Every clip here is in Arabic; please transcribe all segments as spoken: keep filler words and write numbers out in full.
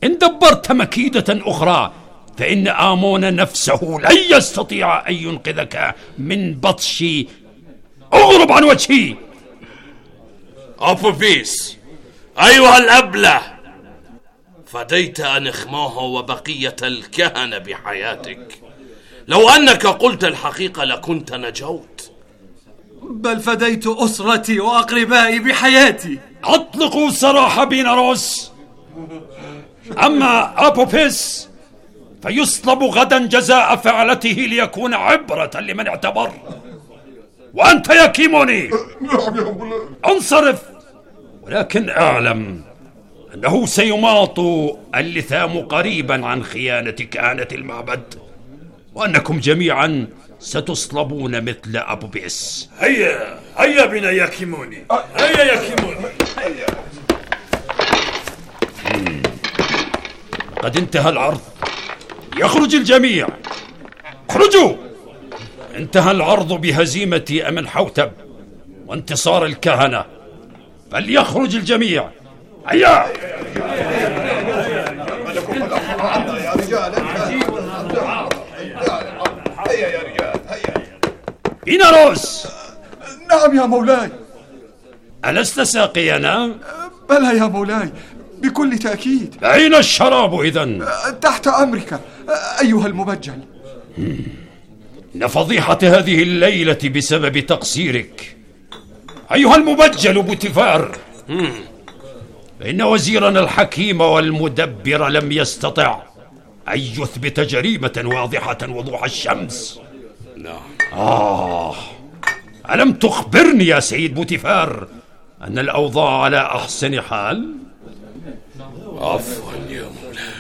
إن دبرت مكيدة أخرى فإن آمون نفسه لن يستطيع أن ينقذك من بطشي. اغرب عن وجهي. أبوبيس أيها الأبله، فديت أنخماه وبقية الكهنة بحياتك. لو أنك قلت الحقيقة لكنت نجوت. بل فديت أسرتي وأقربائي بحياتي. أطلقوا سراح بيناروس. أما أبوبيس فيصلب غدا جزاء فعلته ليكون عبرة لمن اعتبر. وأنت يا كيموني انصرف، ولكن أعلم أنه سيماط اللثام قريبا عن خيانة كهنة المعبد، وأنكم جميعا ستصلبون مثل أبوبيس. هيا هيا بنا يا كيموني، هيا يا كيموني هيا. قد انتهى العرض، يخرج الجميع. اخرجوا. انتهى العرض بهزيمة أمنحوتب وانتصار الكهنة، فليخرج الجميع. هيا. بيناروس. نعم يا مولاي. ألست ساقينا؟ بلى يا مولاي، بكل تأكيد. أين الشراب إذن؟ تحت أمرك أيها المبجل. إن فضيحة هذه الليلة بسبب تقصيرك أيها المبجل بوتيفار. فإن وزيرنا الحكيم والمدبر لم يستطع أن يثبت جريمة واضحة وضوح الشمس. نعم. آه ألم تخبرني يا سيد بوتيفار أن الأوضاع على أحسن حال؟ عفوا يا مولاي.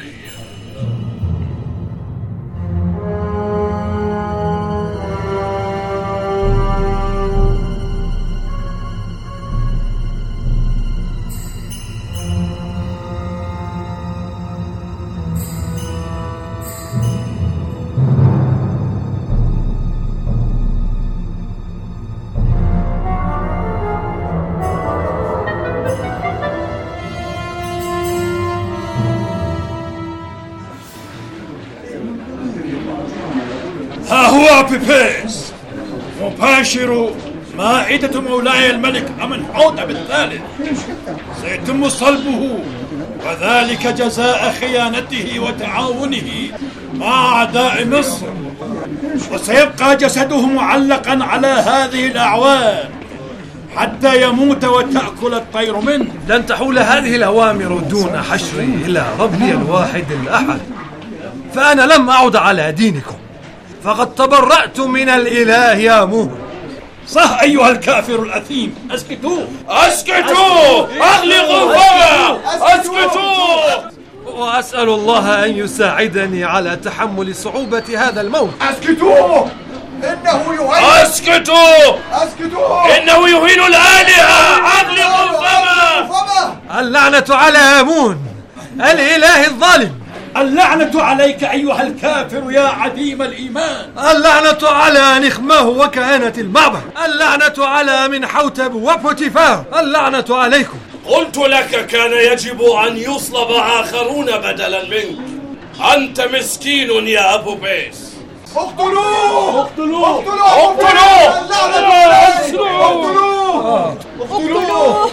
ها هو أبوبيس مباشر مائدة مولاي الملك أمنحوتب الثالث. سيتم صلبه، وذلك جزاء خيانته وتعاونه مع أعداء مصر، وسيبقى جسده معلقا على هذه الأعوان حتى يموت وتأكل الطير منه. لن تحول هذه الأوامر دون حشري إلى ربي الواحد الأحد، فأنا لم أعد على دينكم، فقد تبرأت من الإله آمون. صح أيها الكافر الأثيم. أسكتوا أسكتوا، أغلقوا فمه، أسكتوا. وأسأل الله أن يساعدني على تحمل صعوبة هذا الموت. أسكتوا، إنه يهين. أسكتوا أسكتوا، إنه يهين الآلهة. أغلقوا فمه. اللعنة على آمون الإله الظالم. اللعنة عليك أيها الكافر يا عديم الإيمان. اللعنة على نخماه وكهنة المعبد. اللعنة على منحوتب وبوتيفار. اللعنة عليكم. قلت لك كان يجب أن يصلب آخرون بدلا منك. أنت مسكين يا أبوبيس. اقتلوه اقتلوه اقتلوه اقتلوه اقتلوه اقتلوه.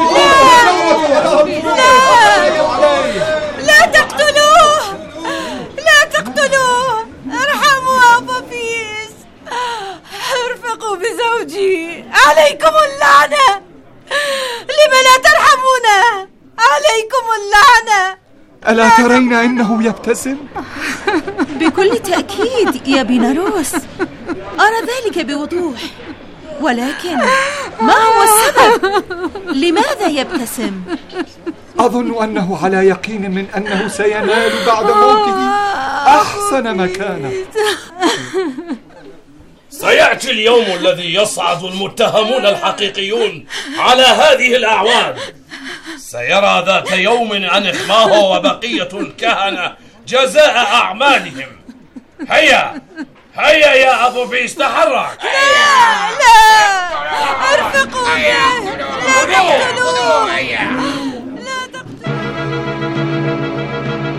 لا تقتلوه، لا تقتلوه. ارحموا أبوبيس، ارفقوا بزوجي. عليكم اللعنة، لم لا ترحمونه؟ عليكم اللعنة. ألا ترين إنه يبتسم؟ بكل تأكيد يا بيناروس، أرى ذلك بوضوح، ولكن ما هو السبب؟ لماذا يبتسم؟ أظن أنه على يقين من أنه سينال بعد موته أحسن مكانه. سيأتي اليوم الذي يصعد المتهمون الحقيقيون على هذه الأعوان. سيرى ذات يوم أنخماه وبقية الكهنة جزاء أعمالهم. هيا هيا يا أبوبيس، تحرك. لا لا، ارفقوا به، لا تقتلوه، لا تقتلوه.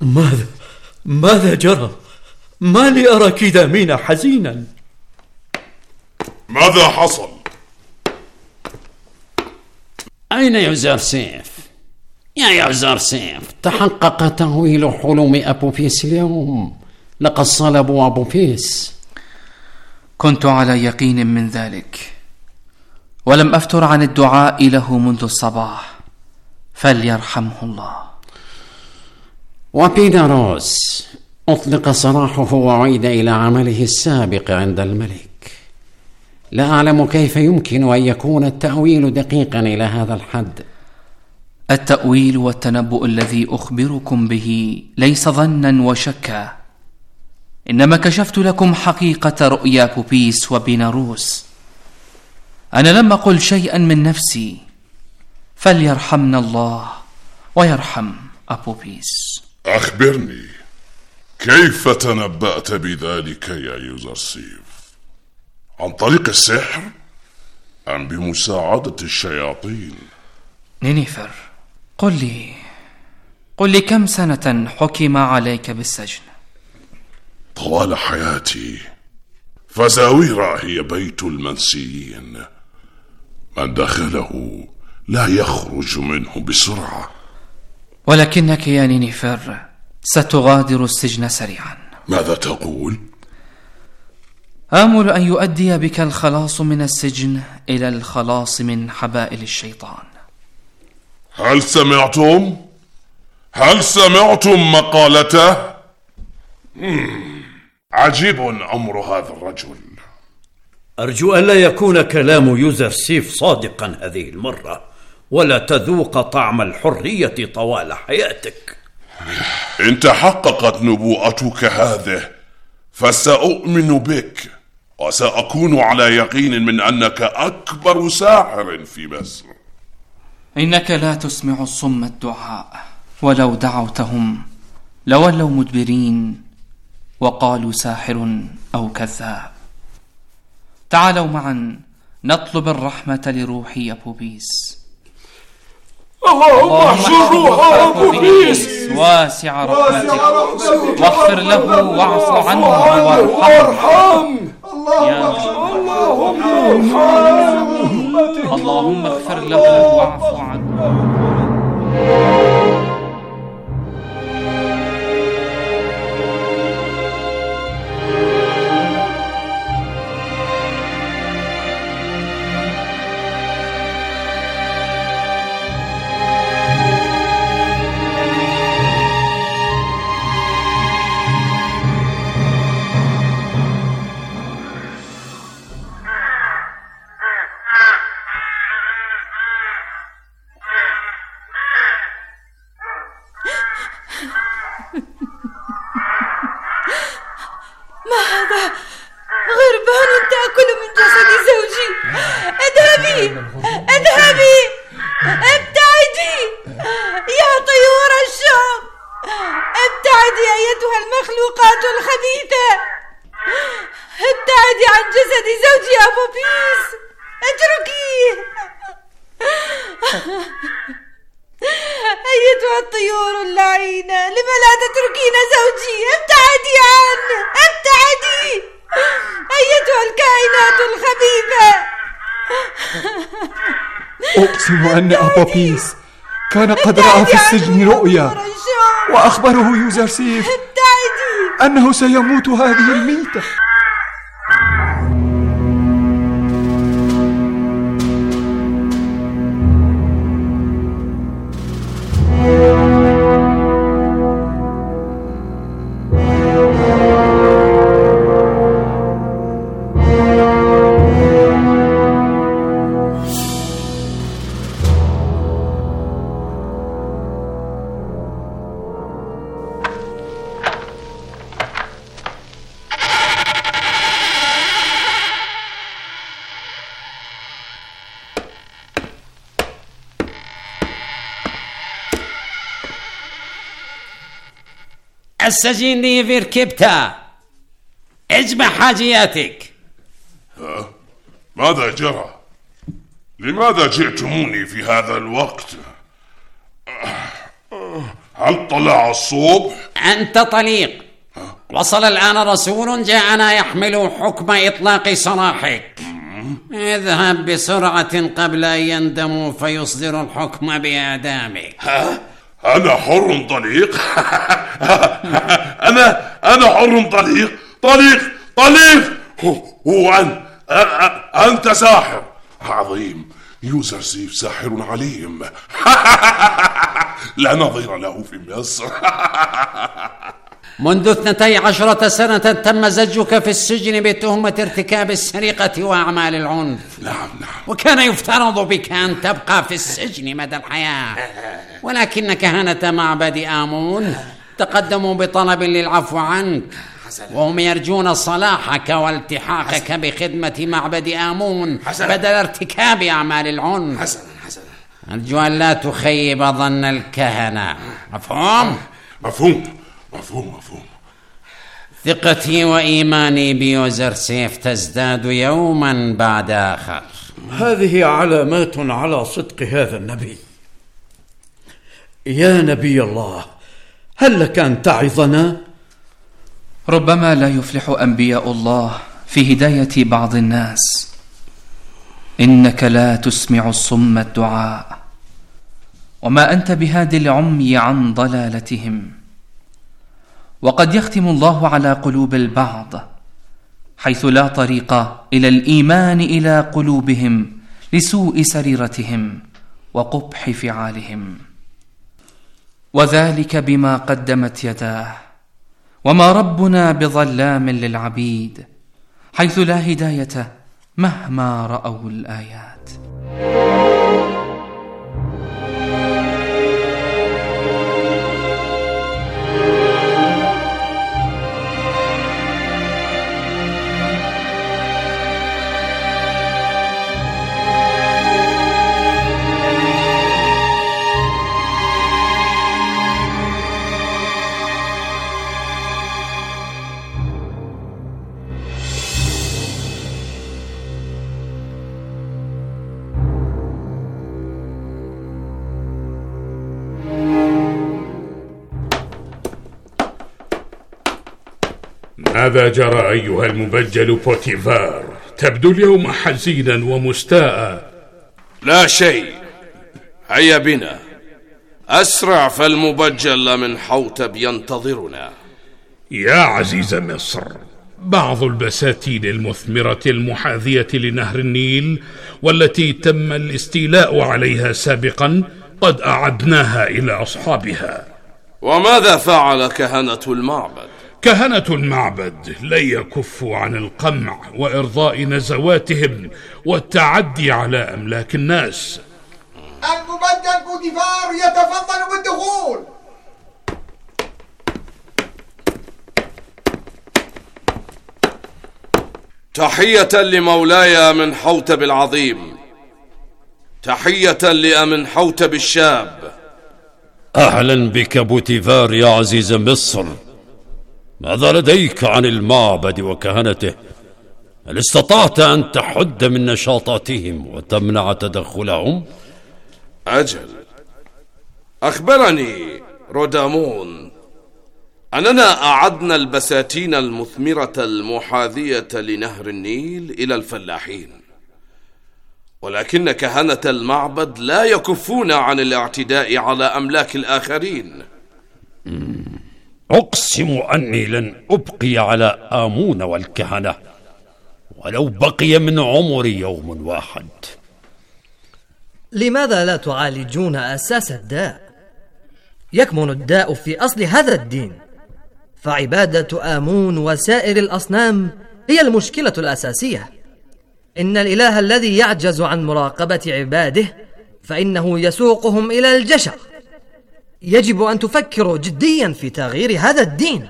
ماذا ماذا جرى؟ ما لي أراك دامين حزينا؟ ماذا حصل؟ أين يوزرسيف؟ يا يوزرسيف، تحقق تهويل حلم أبوفيس اليوم. لقد صلبوا أبوفيس. كنت على يقين من ذلك، ولم أفتر عن الدعاء له منذ الصباح، فليرحمه الله. وبيناروس أطلق سراحه وعيد إلى عمله السابق عند الملك. لا أعلم كيف يمكن أن يكون التأويل دقيقا إلى هذا الحد. التأويل والتنبؤ الذي أخبركم به ليس ظنا وشكا، إنما كشفت لكم حقيقة رؤيا بوبيس وبيناروس. أنا لم أقل شيئا من نفسي، فليرحمنا الله ويرحم أبوبيس. أخبرني، كيف تنبأت بذلك يا يوزرسيف؟ عن طريق السحر أم بمساعدة الشياطين؟ نينيفر، قل لي قل لي كم سنة حكم عليك بالسجن؟ طوال حياتي، فزاويرا هي بيت المنسيين، من دخله لا يخرج منه بسرعة. ولكنك يا نينيفر ستغادر السجن سريعا. ماذا تقول؟ آمل أن يؤدي بك الخلاص من السجن إلى الخلاص من حبائل الشيطان. هل سمعتم؟ هل سمعتم مقالته؟ مم. عجيب أمر هذا الرجل. أرجو ألا يكون كلام يوزرسيف صادقا هذه المرة، ولا تذوق طعم الحرية طوال حياتك. إن تحققت نبوءتك هذه فسأؤمن بك، وسأكون على يقين من أنك أكبر ساحر في مصر. إنك لا تسمع الصم الدعاء، ولو دعوتهم لولوا مدبرين وقالوا ساحر أو كذاب. تعالوا معا نطلب الرحمة لروحي أبوبيس. اللهم احشر روح أبوبيس واسع رحمتك، واغفر له واعف عنه وارحمه. اللهم اغفر له واعف عنه. ما هذا؟ غربان تأكل من جسد زوجي. اذهبي اذهبي ابتعدي يا طيور الشام، ابتعدي أيتها المخلوقات الخبيثة، ابتعدي عن جسد زوجي أبوبيس، اتركيه. أيتها الطيور اللعينة، لما لا تتركين زوجي؟ ابتعدي عنه، ابتعدي أيتها الكائنات الخبيثة. أقسم أن أبوبيس كان قد رأى في السجن رؤيا، وأخبره يوزرسيف أنه سيموت هذه الميتة. السجين لي في ركبتها، اجمع حاجياتك. ها؟ ماذا جرى؟ لماذا جئتموني في هذا الوقت؟ هل طلع الصبح؟ أنت طليق. وصل الآن رسول جاءنا يحمل حكم إطلاق سراحك. اذهب بسرعة قبل أن يندموا فيصدر الحكم بإعدامك. ها؟ أنا حر طليق؟ أنا أنا حر طليق طليق طليق هو أنت أنت ساحر عظيم. يوزرسيف ساحر عليم لا نظير له في مصر. منذ اثنتي عشرة سنة تم زجك في السجن بتهمة ارتكاب السرقة وأعمال العنف. نعم نعم. وكان يفترض بك أن تبقى في السجن مدى الحياة، ولكن كهنة معبد آمون تقدموا بطلب للعفو عنك، وهم يرجون صلاحك والتحاقك بخدمة معبد آمون بدل ارتكاب أعمال العنف. حسنا حسنا. أرجو أن لا تخيب ظن الكهنة. مفهوم؟ مفهوم مفهوم مفهوم. ثقتي وإيماني بيوزرسيف تزداد يوما بعد آخر. هذه علامات على صدق هذا النبي. يا نبي الله، هل لك أن تعظنا؟ ربما لا يفلح أنبياء الله في هداية بعض الناس. إنك لا تسمع الصم الدعاء، وما أنت بهاد العمي عن ضلالتهم. وقد يختم الله على قلوب البعض حيث لا طريق إلى الإيمان إلى قلوبهم لسوء سريرتهم وقبح فعالهم، وذلك بما قدمت يداه. وما ربنا بظلام للعبيد، حيث لا هداية مهما رأوا الآيات. ماذا جرى أيها المبجل بوتيفار؟ تبدو اليوم حزينا ومستاء. لا شيء، هيا بنا أسرع فالمبجل من حوتب ينتظرنا. يا عزيز مصر، بعض البساتين المثمرة المحاذية لنهر النيل والتي تم الاستيلاء عليها سابقا قد أعدناها إلى أصحابها. وماذا فعل كهنة المعبد؟ كهنة المعبد لن يكفوا عن القمع وإرضاء نزواتهم والتعدي على أملاك الناس. المبجل بوتيفار يتفضل بالدخول. تحية لمولاي من حوتب العظيم، تحية لأمن حوتب الشاب. أهلا بك بوتيفار يا عزيز مصر. ماذا لديك عن المعبد وكهنته؟ هل استطعت أن تحد من نشاطاتهم وتمنع تدخلهم؟ أجل، أخبرني رودامون أننا أعدنا البساتين المثمرة المحاذية لنهر النيل إلى الفلاحين، ولكن كهنة المعبد لا يكفون عن الاعتداء على أملاك الآخرين. أقسم أني لن أبقي على آمون والكهنة ولو بقي من عمري يوم واحد. لماذا لا تعالجون أساس الداء؟ يكمن الداء في أصل هذا الدين، فعبادة آمون وسائر الأصنام هي المشكلة الأساسية. إن الإله الذي يعجز عن مراقبة عباده فإنه يسوقهم إلى الجشع. يجب أن تفكروا جديا في تغيير هذا الدين.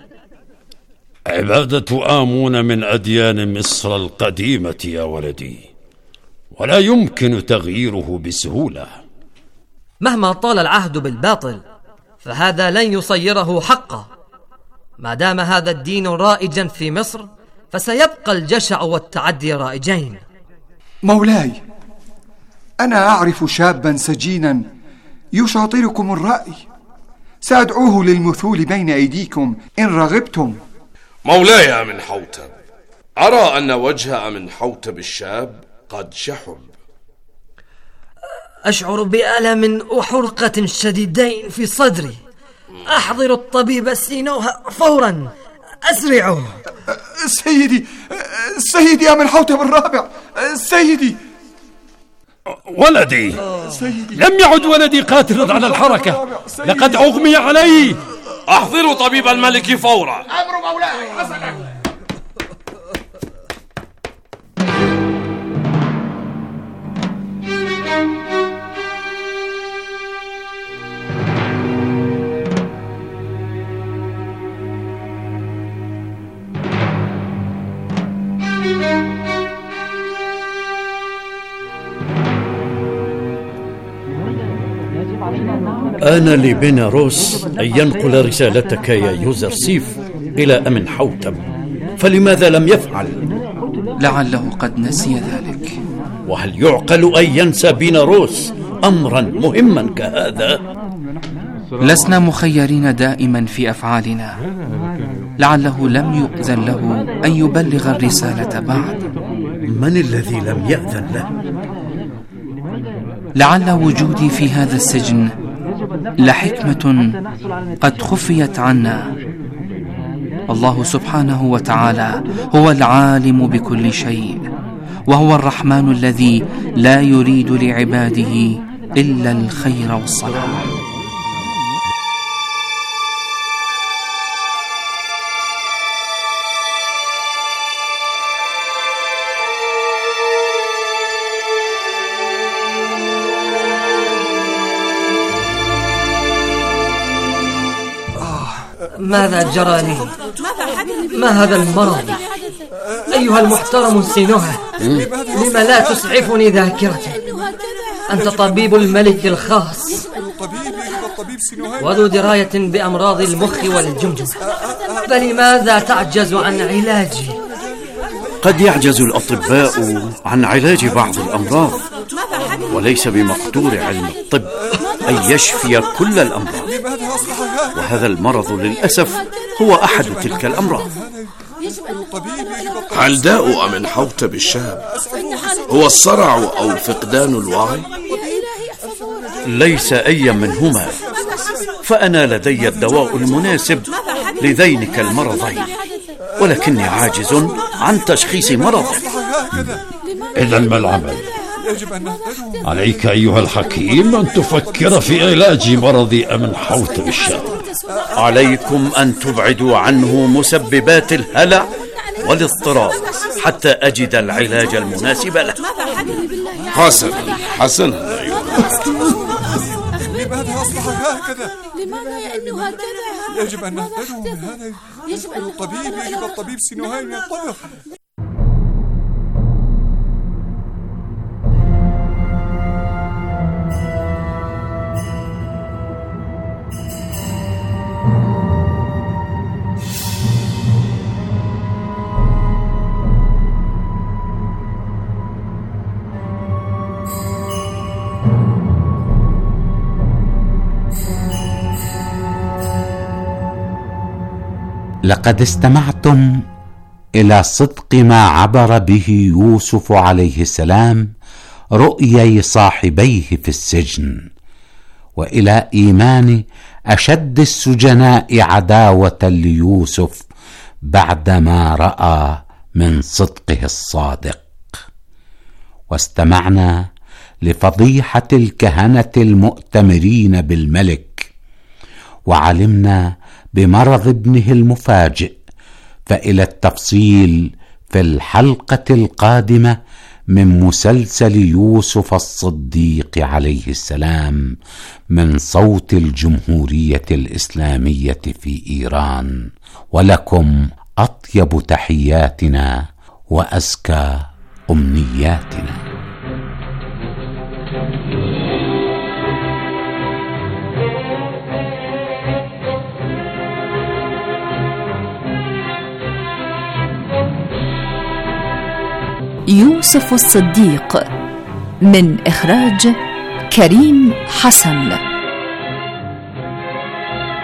عبادة آمون من أديان مصر القديمة يا ولدي، ولا يمكن تغييره بسهولة. مهما طال العهد بالباطل فهذا لن يصيره حقا. ما دام هذا الدين رائجا في مصر فسيبقى الجشع والتعدي رائجين. مولاي، أنا أعرف شابا سجينا يشاطركم الرأي، سأدعوه للمثول بين أيديكم إن رغبتم. مولاي أمنحوتب، أرى أن وجه أمنحوتب الشاب قد شحب. أشعر بألم وحرقة شديدين في صدري. أحضر الطبيب سينوها فورا، أسرعوا. سيدي سيدي أمنحوتب الرابع، سيدي ولدي. سيدي لم يعد ولدي قاتلا على الحركة، لقد أغمي عليه. أحضروا طبيب الملك فورا. أمر مولاي. حسنا. آن لبيناروس أن ينقل رسالتك يا يوزرسيف إلى أمنحوتب، فلماذا لم يفعل؟ لعله قد نسي ذلك. وهل يعقل أن ينسى بيناروس أمرا مهما كهذا؟ لسنا مخيرين دائما في أفعالنا. لعله لم يؤذن له أن يبلغ الرسالة بعد. من الذي لم يأذن له؟ لعل وجودي في هذا السجن لحكمة قد خفيت عنا. الله سبحانه وتعالى هو العالم بكل شيء، وهو الرحمن الذي لا يريد لعباده إلا الخير والصلاح. ماذا جرى لي؟ ما هذا المرض؟ أيها المحترم سينوها، لم لا تسعفني ذاكرتي؟ أنت طبيب الملك الخاص وذو دراية بأمراض المخ والجمجمة، فلماذا تعجز عن علاجي؟ قد يعجز الأطباء عن علاج بعض الأمراض، وليس بمقدور علم الطب أن يشفي كل الأمراض، وهذا المرض للأسف هو أحد تلك الأمراض. هل داء أمنحوتب الشاب هو الصرع أو فقدان الوعي؟ ليس أي منهما، فأنا لدي الدواء المناسب لذينك المرضين، ولكني عاجز عن تشخيص مرضك. إذن ما العمل؟ عليك أيها الحكيم أن تفكر في علاج مرض أمنحوتب الشاب. عليكم أن تبعدوا عنه مسببات الهلع والاضطراب حتى أجد العلاج المناسب له. حسنا حسنا أيها لماذا أصبح هكذا؟ لماذا يأنه هكذا؟ يجب أن نهتدوا من هذا. يجب أن الطبيب يجب الطبيب سينوها أن ينطلق. لقد استمعتم إلى صدق ما عبر به يوسف عليه السلام رؤيي صاحبيه في السجن، وإلى إيمان أشد السجناء عداوة ليوسف بعدما رأى من صدقه الصادق. واستمعنا لفضيحة الكهنة المؤتمرين بالملك، وعلمنا بمرض ابنه المفاجئ، فإلى التفصيل في الحلقة القادمة من مسلسل يوسف الصديق عليه السلام من صوت الجمهورية الإسلامية في إيران. ولكم أطيب تحياتنا وأزكى أمنياتنا. يوسف الصديق من إخراج كريم حسن.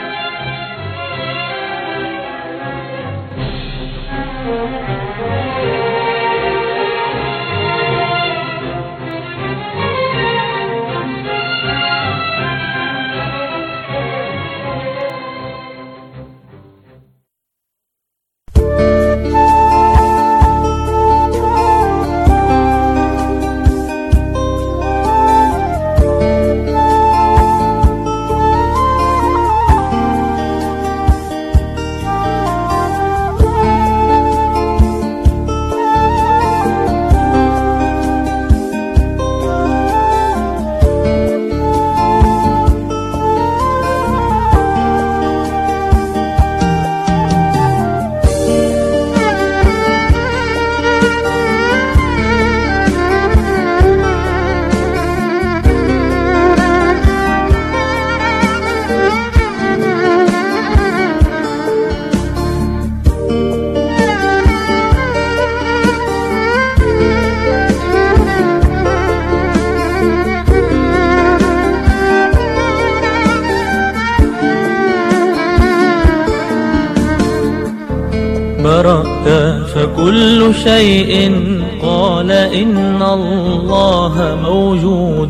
فكل شيء قال إن الله موجود،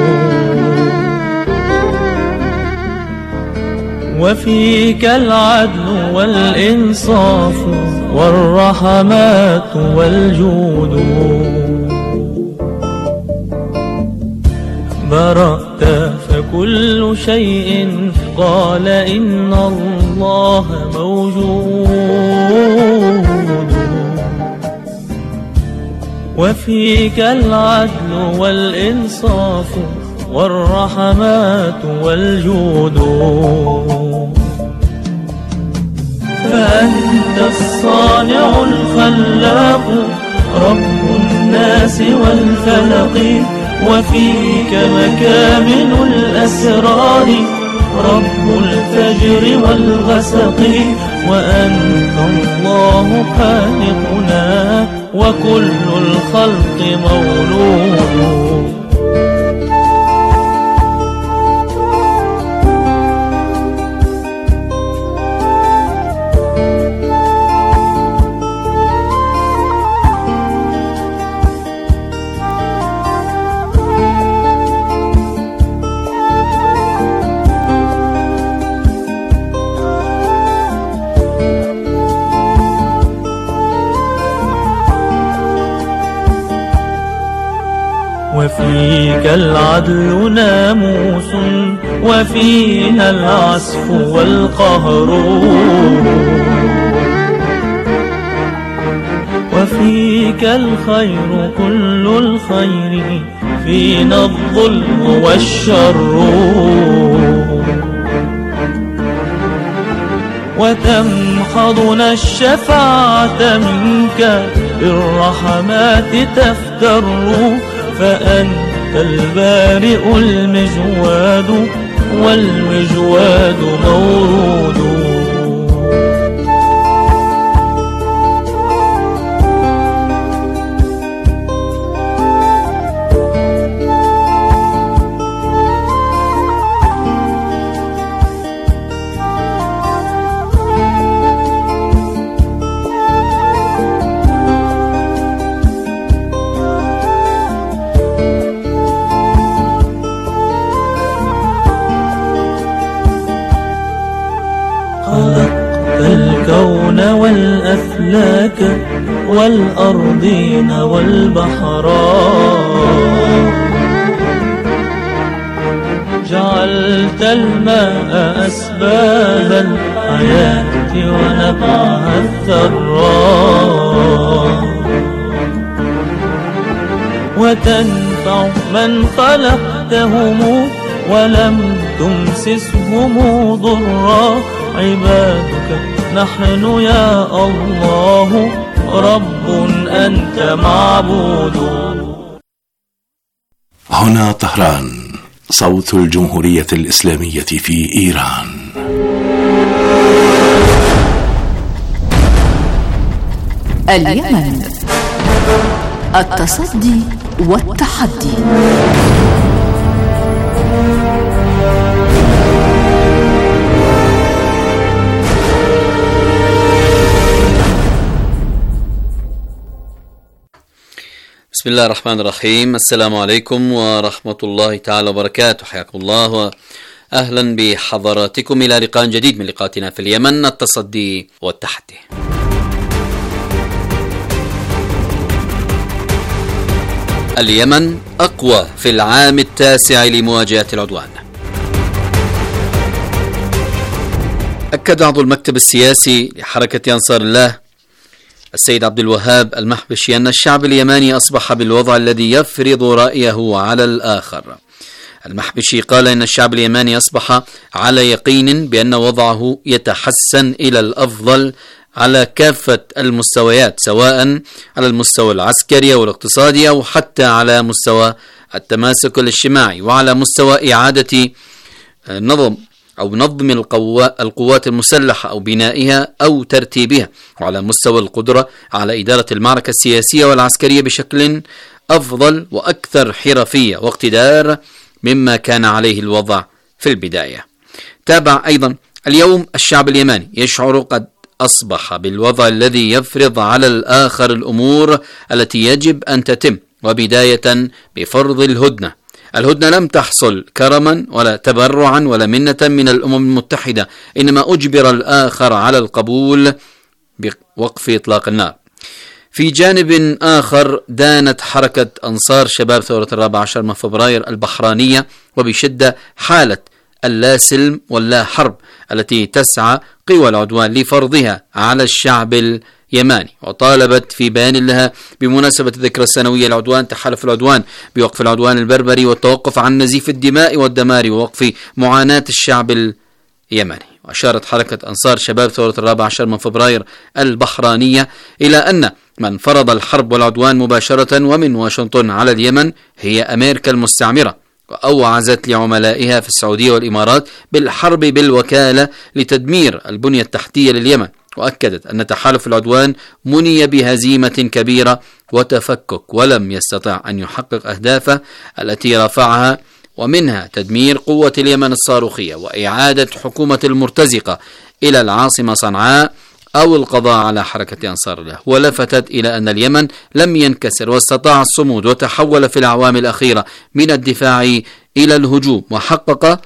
وفيك العدل والإنصاف والرحمات والجود. برأت فكل شيء قال إن الله موجود، وفيك العدل والإنصاف والرحمات والجود. فأنت الصانع الخلاق رب الناس والفلق، وفيك مكامن الأسرار رب الفجر والغسق. وأنت الله خالقنا وكل الخلق مولود. وفيك العدل ناموس، وفيها العسف والقهر، وفيك الخير كل الخير، فينا الظلم والشر. وتمحضنا الشفاعة منك بالرحمات تفتر، فأنت البارئ المجواد والمجواد مورود. والأفلاك والأرضين والبحرات، جعلت الماء أسباب الحياة ونبعها الثراء، وتنفع من خلقتهم ولم تمسسهم ضرا. عبادك نحن يا الله رب أنت معبود. هنا طهران، صوت الجمهورية الإسلامية في إيران. اليمن، التصدي والتحدي. بسم الله الرحمن الرحيم. السلام عليكم ورحمة الله تعالى وبركاته. حياكم الله وأهلا بحضراتكم إلى لقاء جديد من لقاءاتنا في اليمن، التصدي والتحدي. اليمن أقوى في العام التاسع لمواجهة العدوان. أكد عضو المكتب السياسي لحركة أنصار الله السيد عبد الوهاب المحبشي أن الشعب اليماني أصبح بالوضع الذي يفرض رأيه على الآخر. المحبشي قال إن الشعب اليماني أصبح على يقين بأن وضعه يتحسن إلى الأفضل على كافة المستويات، سواء على المستوى العسكري أو الاقتصادي أو حتى على مستوى التماسك الاجتماعي، وعلى مستوى إعادة نظم أو نظم القوات المسلحة أو بنائها أو ترتيبها، وعلى مستوى القدرة على إدارة المعركة السياسية والعسكرية بشكل أفضل وأكثر حرفية واقتدار مما كان عليه الوضع في البداية. تابع أيضا: اليوم الشعب اليماني يشعر قد أصبح بالوضع الذي يفرض على الآخر الأمور التي يجب أن تتم، وبداية بفرض الهدنة. الهدنة لم تحصل كرما ولا تبرعا ولا منة من الأمم المتحدة، إنما أجبر الآخر على القبول بوقف إطلاق النار. في جانب آخر دانت حركة أنصار شباب ثورة الرابع عشر من فبراير البحرانية وبشدة حالة اللا سلم واللا حرب التي تسعى قوى العدوان لفرضها على الشعب اليماني، وطالبت في بيان لها بمناسبة الذكرى السنوية للعدوان تحالف العدوان بوقف العدوان البربري والتوقف عن نزيف الدماء والدمار ووقف معاناة الشعب اليمني. وأشارت حركة أنصار شباب ثورة الرابع عشر من فبراير البحرانية إلى أن من فرض الحرب والعدوان مباشرة ومن واشنطن على اليمن هي أمريكا المستعمرة، وأوعزت لعملائها في السعودية والإمارات بالحرب بالوكالة لتدمير البنية التحتية لليمن، وأكدت أن تحالف العدوان مني بهزيمة كبيرة وتفكك ولم يستطع أن يحقق أهدافه التي رفعها، ومنها تدمير قوة اليمن الصاروخية وإعادة حكومة المرتزقة إلى العاصمة صنعاء أو القضاء على حركة أنصار الله. ولفتت إلى أن اليمن لم ينكسر واستطاع الصمود وتحول في الأعوام الأخيرة من الدفاع إلى الهجوم، وحقق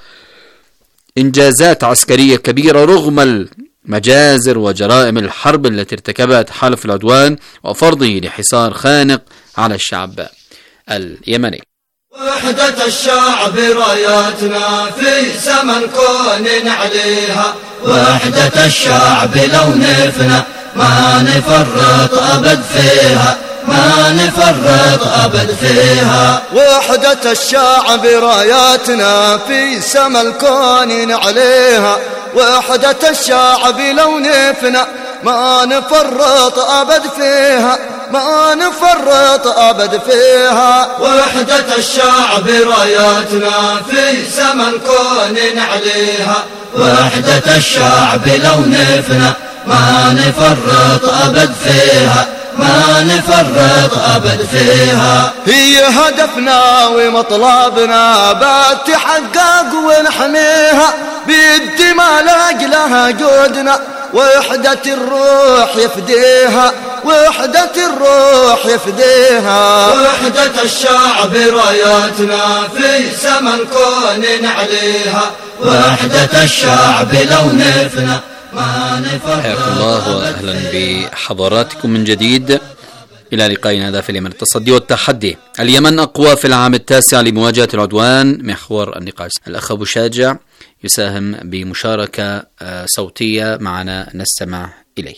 إنجازات عسكرية كبيرة رغم المجازر وجرائم الحرب التي ارتكبها تحالف العدوان وفرضه لحصار خانق على الشعب اليمني. وحدة الشعب راياتنا في زمن كون عليها، وحدة الشعب لو نفنا ما نفرط أبد فيها، ما نفرط أبد فيها. وحدة الشعب راياتنا في زمن كون عليها، وحدة الشعب لو نفنا ما نفرط أبد فيها، ما نفرط أبد فيها. وحدة الشعب راياتنا في زمن كون عليها، وحدة الشعب لو نفنا ما نفرط أبد فيها، ما نفرط أبد فيها. هي هدفنا ومطلبنا بتحقق ونحميها، بالدماء لأجلها جودنا وحدة الروح يفديها، وحدة الروح يفديها. وحدة الشعب راياتنا في زمن كون عليها، وحدة الشعب لو نفنا ما نفرط. حياكم الله وأهلا بحضراتكم من جديد إلى لقائنا هذا في اليمن التصدي والتحدي. اليمن أقوى في العام التاسع لمواجهة العدوان، محور النقاش. الأخ أبو شاجع يساهم بمشاركة صوتية معنا، نستمع إليه.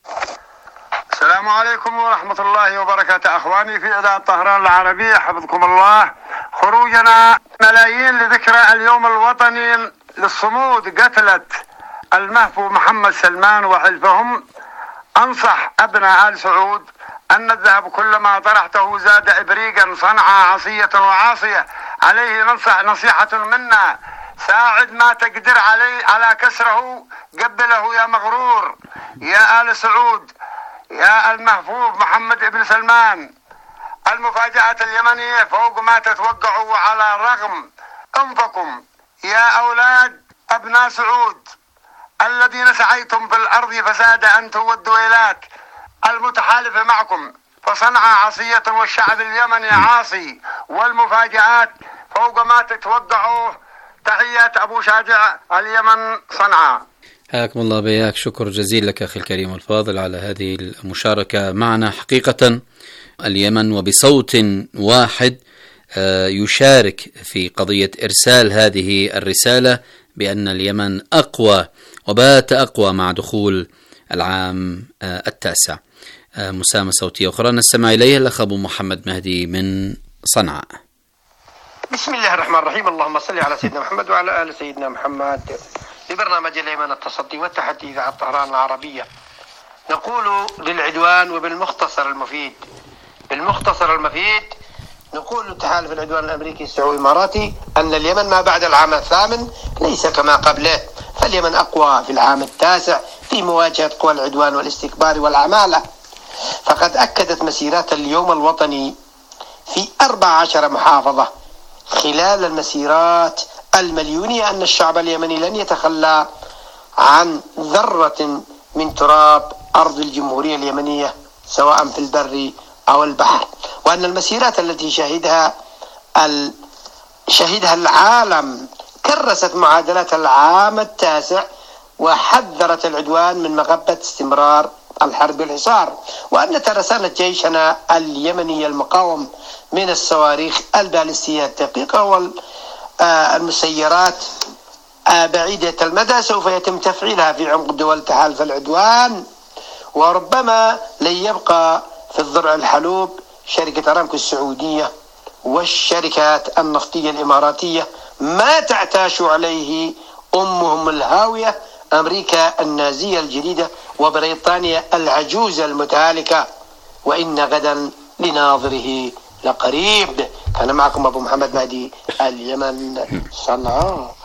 السلام عليكم ورحمة الله وبركاته أخواني في إذاعة طهران العربية، حفظكم الله. خروجنا ملايين لذكرى اليوم الوطني للصمود قتلة المهفو محمد سلمان وحلفهم. أنصح أبناء آل سعود أن الذهب كلما طرحته زاد إبريقا، صنعاء عصية وعاصية، عليه ننصح نصيحة منا، ساعد ما تقدر عليه على كسره، قبله يا مغرور. يا آل سعود، يا المهفوف محمد بن سلمان، المفاجأة اليمنية فوق ما تتوقعوا، على الرغم أنفكم يا أولاد أبناء سعود الذين سعيتم في الأرض فساد أنتم والدويلات المتحالفة معكم، فصنعاء عصية والشعب اليمني عاصي، والمفاجآت فوق ما تتوقعوا. تحيات أبو شاجع، اليمن، صنعاء. حياكم الله بياك، شكر جزيل لك أخي الكريم الفاضل على هذه المشاركة معنا. حقيقة اليمن وبصوت واحد يشارك في قضية إرسال هذه الرسالة بأن اليمن أقوى وبات أقوى مع دخول العام التاسع. مساهمة صوتية أخرى نستمع إليها الأخ أبو محمد مهدي من صنعاء. بسم الله الرحمن الرحيم، اللهم صل على سيدنا محمد وعلى آل سيدنا محمد. لبرنامج اليمن التصدي والتحدي إذاعة طهران العربية، نقول للعدوان وبالمختصر المفيد. بالمختصر المفيد نقول لتحالف العدوان الأمريكي السعودي الإماراتي أن اليمن ما بعد العام الثامن ليس كما قبله، فاليمن أقوى في العام التاسع في مواجهة قوى العدوان والاستكبار والعمالة. فقد أكدت مسيرات اليوم الوطني في أربع عشر محافظة خلال المسيرات المليونية أن الشعب اليمني لن يتخلى عن ذرة من تراب أرض الجمهورية اليمنية سواء في البر أو البحر، وأن المسيرات التي شهدها ال... شهدها العالم كرست معادلات العام التاسع وحذرت العدوان من مغبة استمرار الحرب والحصار، وأن ترسانة جيشنا اليمني المقاوم من الصواريخ البالستية الدقيقة والمسيرات بعيدة المدى سوف يتم تفعيلها في عمق دول تحالف العدوان، وربما لن يبقى في الضرع الحلوب شركة أرامكو السعودية والشركات النفطية الإماراتية ما تعتاش عليه أمهم الهاوية أمريكا النازية الجديدة وبريطانيا العجوزة المتهالكة، وإن غدا لناظره لقريب. كان معكم أبو محمد مهدي، اليمن، صنعاء.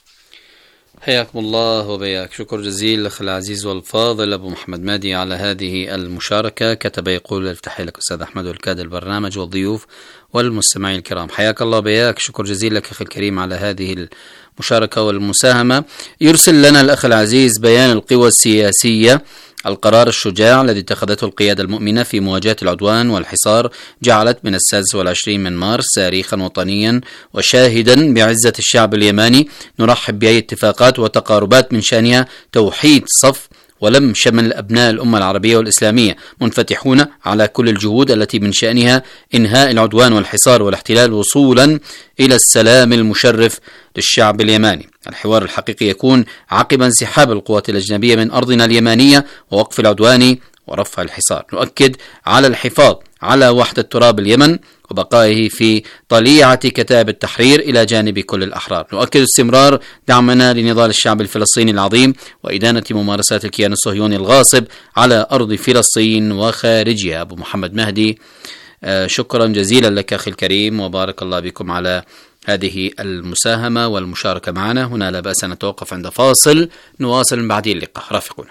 حياكم الله وبياك. شكر جزيل أخي العزيز والفاضل أبو محمد مهدي على هذه المشاركة. كتب يقول: التحية لك أستاذ أحمد والكاد البرنامج والضيوف والمستمعين الكرام. حياك الله وبياك. شكر جزيل لك أخي الكريم على هذه المشاركة والمساهمة. يرسل لنا الأخ العزيز بيان القوى السياسية: القرار الشجاع الذي اتخذته القيادة المؤمنة في مواجهة العدوان والحصار جعلت من السادس والعشرين من مارس تاريخا وطنيا وشاهدا بعزة الشعب اليماني. نرحب بأي اتفاقات وتقاربات من شأنها توحيد صف ولم شمل أبناء الأمة العربية والإسلامية، منفتحون على كل الجهود التي من شأنها إنهاء العدوان والحصار والاحتلال وصولا إلى السلام المشرف للشعب اليماني. الحوار الحقيقي يكون عقب انسحاب القوات الأجنبية من أرضنا اليمانية ووقف العدوان ورفع الحصار. نؤكد على الحفاظ على وحدة تراب اليمن وبقائه في طليعة كتائب التحرير إلى جانب كل الأحرار. نؤكد استمرار دعمنا لنضال الشعب الفلسطيني العظيم وإدانة ممارسات الكيان الصهيوني الغاصب على أرض فلسطين وخارجها. أبو محمد مهدي، آه شكرا جزيلا لك أخي الكريم، وبارك الله بكم على هذه المساهمة والمشاركة معنا. هنا لا بأس أن نتوقف عند فاصل، نواصل من بعد اللقاء. رافقونا.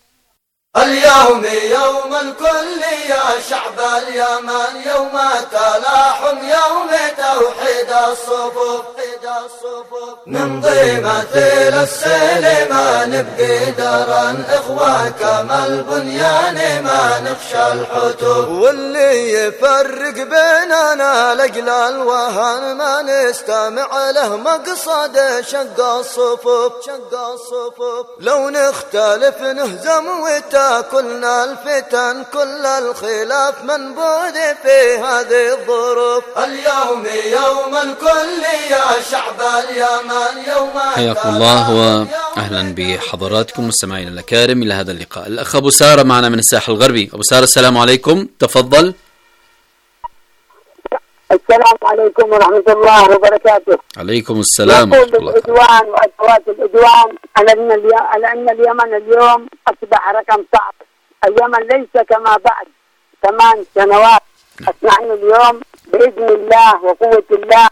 اليوم يوم الكل يا شعب اليمن، يوم تلاحم، يوم توحيد الصفوف، نمضي مثيل السلم نبقي درا إخوة كما البنيان ما نخشى الحتوف، واللي يفرق بيننا لجل الوهن ما نستمع له مقصد شق الصفوف، شق الصفوف لو نختلف نهزم وتا كلنا الفتن كل الخلاف منبوذ في هذه الظروف. اليوم يوم الكل يا شعب اليمن، يوم حياكم الله وأهلا بحضراتكم مستمعين الأكارم إلى هذا اللقاء. الأخ أبو سارة معنا من الساحل الغربي. أبو سارة السلام عليكم، تفضل. السلام عليكم ورحمة الله وبركاته. عليكم السلام ورحمة الله. العدوان وأدوات العدوان على أن على أن اليمن اليوم أصبح رقم صعب. اليمن ليس كما بعد ثمان سنوات. نحن اليوم بإذن الله وقوة الله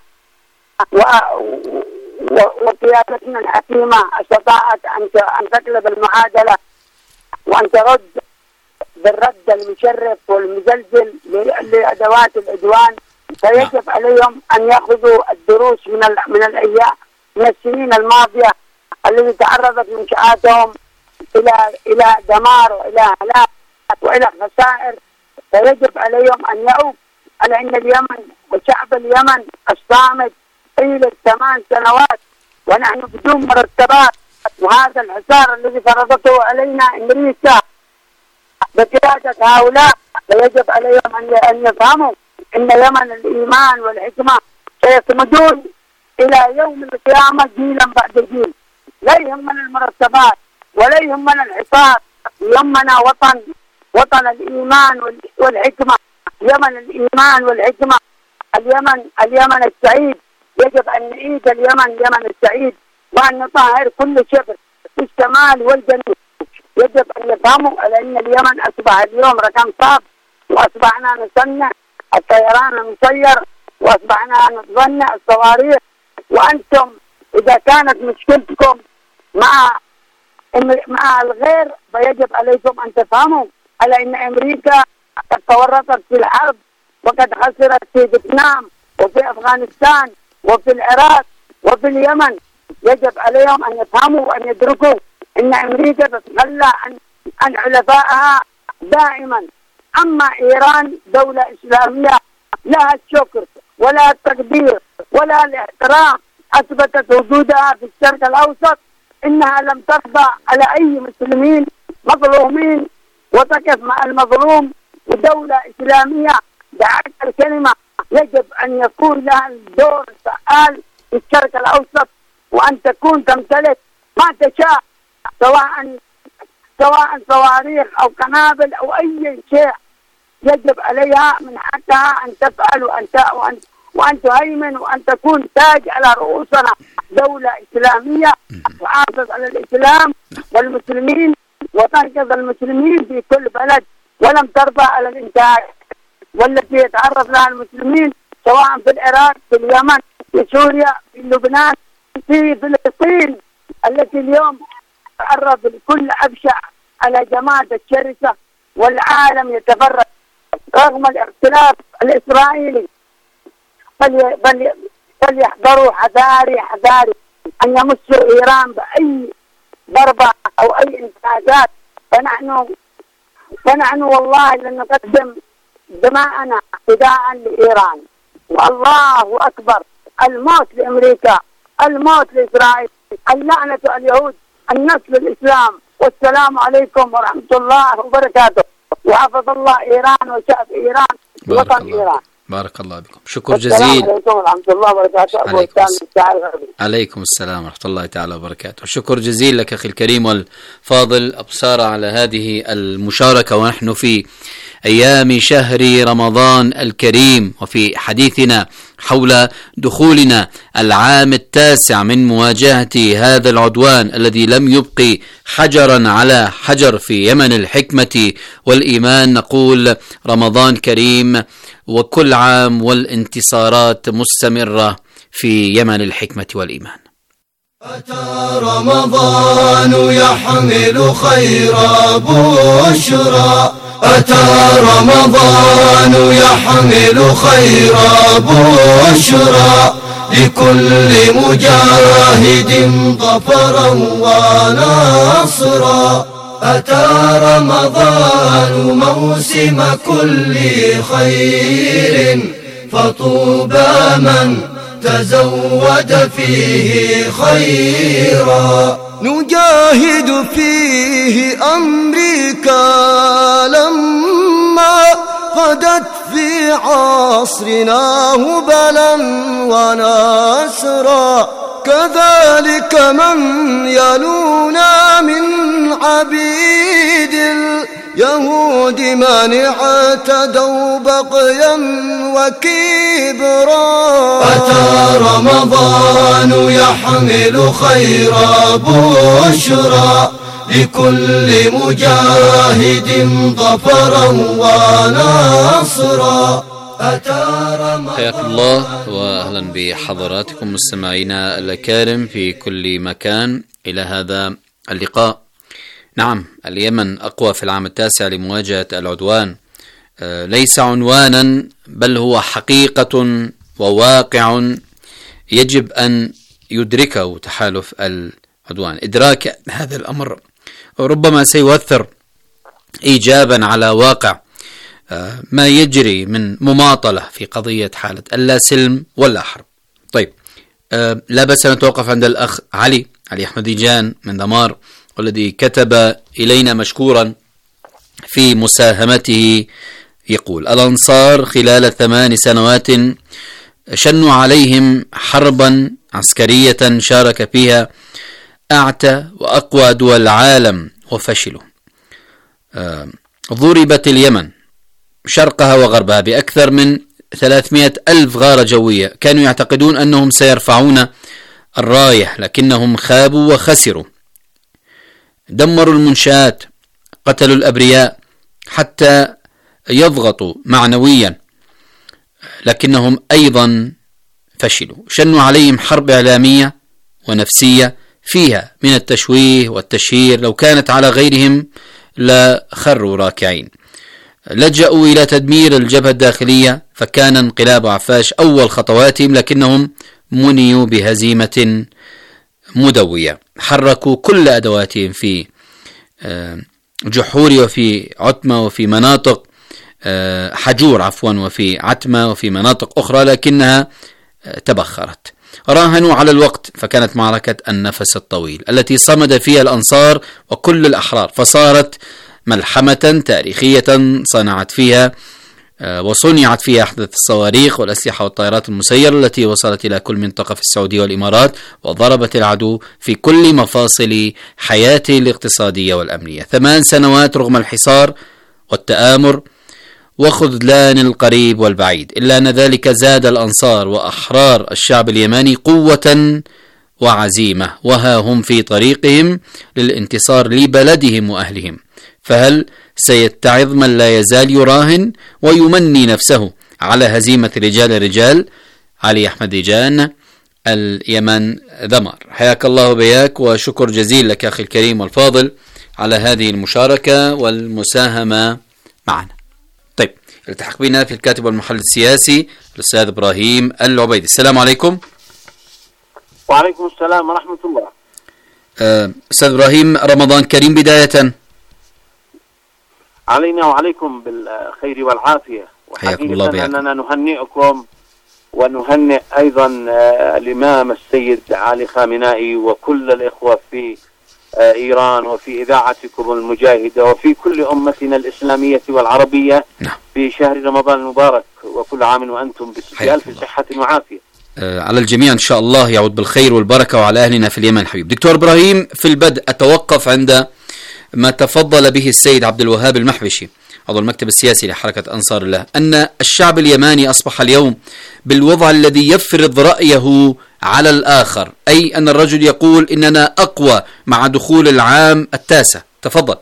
وقيادتنا الحكيمة استطاعت أن تقلب المعادلة وأن ترد بالرد المشرف والمزلزل لأدوات العدوان. فيجب عليهم أن يأخذوا الدروس من من الأيام من السنين الماضية التي تعرضت منشآتهم إلى إلى دمار وإلى هلاك وإلى خسائر. فيجب عليهم أن يعوا على أن اليمن وشعب اليمن الصامد طيلة ثمان سنوات ونحن بدون مرتبات، وهذا الحصار الذي فرضته علينا أمريكا بقيادة هؤلاء. فيجب عليهم أن يفهموا إن يمن الإيمان والحكمة سيصمدون إلى يوم القيامة جيلا بعد جيل. لا يهمنا المرتبات ولا يهمنا الحصار، يهمنا وطن وطن الإيمان والحكمة، يمن الإيمان والحكمة، اليمن اليمن السعيد. يجب أن نعيد اليمن يمن السعيد وأن نطهر كل شبر في الشمال والجنوب. يجب أن يفهموا على أن اليمن أصبح اليوم رقم صعب، وأصبحنا نصنع الطيران المسير، وأصبحنا نصنع الصواريخ. وأنتم إذا كانت مشكلتكم مع مع الغير فيجب عليكم أن تفهموا على أن أمريكا قد تورطت في الحرب وقد خسرت في فيتنام وفي أفغانستان وفي العراق وفي اليمن. يجب عليهم أن يفهموا وأن يدركوا أن أمريكا تتخلى عن عن حلفائها دائما. أما إيران دولة إسلامية لها الشكر ولا التقدير ولا الاحترام، أثبتت وجودها في الشرق الأوسط، إنها لم ترضى على أي مسلمين مظلومين وتقف مع المظلوم. ودولة إسلامية بحق الكلمة يجب أن يكون لها الدور الفعال في الشرق الأوسط، وأن تكون تمتلك ما تشاء، سواء سواء صواريخ أو قنابل أو أي شيء. يجب عليها من حقها أن تفعل وأن وأن وأن تهيمن وأن تكون تاج على رؤوسنا، دولة إسلامية تحافظ على الإسلام والمسلمين وتنقذ المسلمين في كل بلد، ولم ترضى على الإنتاج والتي يتعرض لها المسلمين سواء في العراق، في اليمن، في سوريا، في لبنان، في فلسطين التي اليوم تعرض لكل أبشع على جماعة الشرسة، والعالم يتفرج رغم الاختلاف الإسرائيلي. فليحذروا حذاري حذاري أن يمسوا إيران بأي ضربة أو أي انتهاكات، فنحن فنحن والله لن نقدم دماءنا فداء لإيران. والله أكبر، الموت لأمريكا، الموت لإسرائيل، اللعنة اليهود، النصر للإسلام. والسلام عليكم ورحمة الله وبركاته، وحفظ الله إيران وشعب إيران وطن إيران. بارك الله بكم، شكر جزيل. عليكم ورحمة الله وبركاته. عليكم, عليكم السلام ورحمة الله تعالى وبركاته. شكر جزيل لك أخي الكريم والفاضل أبو سارة على هذه المشاركة، ونحن في أيام شهر رمضان الكريم وفي حديثنا حول دخولنا العام التاسع من مواجهة هذا العدوان الذي لم يبقي حجرا على حجر في يمن الحكمة والإيمان. نقول رمضان كريم وكل عام والانتصارات مستمرة في يمن الحكمة والإيمان. أتى رمضان يحمل خير بشرى، أتى رمضان يحمل خير بشرى لكل مجاهد ظفرا ونصرا. أتى رمضان موسم كل خير، فطوبى من تزود فيه خيرا. نجاهد فيه أمريكا لما غدت في عصرنا هبلا ونسرا. كذلك من يلونا من عبيد اليهود من اعتدوا بقيا وكبرا. أتى رمضان يحمل خير بشرى لكل مجاهد ظفرا ونصرا. حياكم الله وأهلا بحضراتكم مستمعينا الأكارم في كل مكان إلى هذا اللقاء. نعم، اليمن أقوى في العام التاسع لمواجهة العدوان، ليس عنوانا بل هو حقيقة وواقع يجب أن يدركه تحالف العدوان. إدراك هذا الأمر ربما سيؤثر إيجابا على واقع ما يجري من مماطلة في قضية حالة اللا سلم ولا حرب. طيب، لا بس نتوقف عند الأخ علي علي أحمديجان من دمار، والذي كتب إلينا مشكورا في مساهمته يقول: الأنصار خلال ثمان سنوات شنوا عليهم حربا عسكرية شارك فيها أعتى وأقوى دول العالم وفشلوا. ضربت اليمن شرقها وغربها بأكثر من ثلاثمائة ألف غارة جوية، كانوا يعتقدون أنهم سيرفعون الراية لكنهم خابوا وخسروا. دمروا المنشآت، قتلوا الأبرياء حتى يضغطوا معنويا لكنهم أيضا فشلوا. شنوا عليهم حرب إعلامية ونفسية فيها من التشويه والتشهير، لو كانت على غيرهم لخروا راكعين. لجأوا إلى تدمير الجبهة الداخلية، فكان انقلاب عفاش أول خطواتهم لكنهم منيوا بهزيمة مدوية. حركوا كل أدواتهم في جحوري وفي عتمة وفي مناطق حجور عفوا وفي عتمة وفي مناطق أخرى، لكنها تبخرت. راهنوا على الوقت، فكانت معركة النفس الطويل التي صمد فيها الأنصار وكل الأحرار، فصارت ملحمة تاريخية صنعت فيها وصنعت فيها أحدث الصواريخ والأسلحة والطائرات المسيرة التي وصلت إلى كل منطقة في السعودية والإمارات، وضربت العدو في كل مفاصل حياته الاقتصادية والأمنية. ثمان سنوات رغم الحصار والتآمر وخذلان القريب والبعيد، إلا أن ذلك زاد الأنصار وأحرار الشعب اليماني قوة وعزيمة، وها هم في طريقهم للانتصار لبلدهم وأهلهم. فهل سيتعظ من لا يزال يراهن ويمني نفسه على هزيمة رجال الرجال؟ علي أحمد ديجان، اليمن ذمار. حياك الله بياك، وشكر جزيل لك أخي الكريم والفاضل على هذه المشاركة والمساهمة معنا. طيب، التحق بنا في الكاتب والمحلل السياسي الأستاذ إبراهيم العبيدي. السلام عليكم. وعليكم السلام ورحمة الله. أستاذ إبراهيم، رمضان كريم بداية. علينا وعليكم بالخير والعافية، وحقيقة أننا نهنئكم ونهنئ أيضا الإمام السيد علي خامنائي وكل الإخوة في إيران وفي إذاعتكم المجاهدة وفي كل أمتنا الإسلامية والعربية في شهر رمضان المبارك، وكل عام وأنتم بألف صحة وعافية. على الجميع إن شاء الله يعود بالخير والبركة وعلى أهلنا في اليمن. حبيب دكتور إبراهيم، في البدء أتوقف عند ما تفضل به السيد عبد الوهاب المحبشي عضو المكتب السياسي لحركة أنصار الله، أن الشعب اليماني أصبح اليوم بالوضع الذي يفرض رأيه على الآخر، أي أن الرجل يقول إننا أقوى مع دخول العام التاسع. تفضل.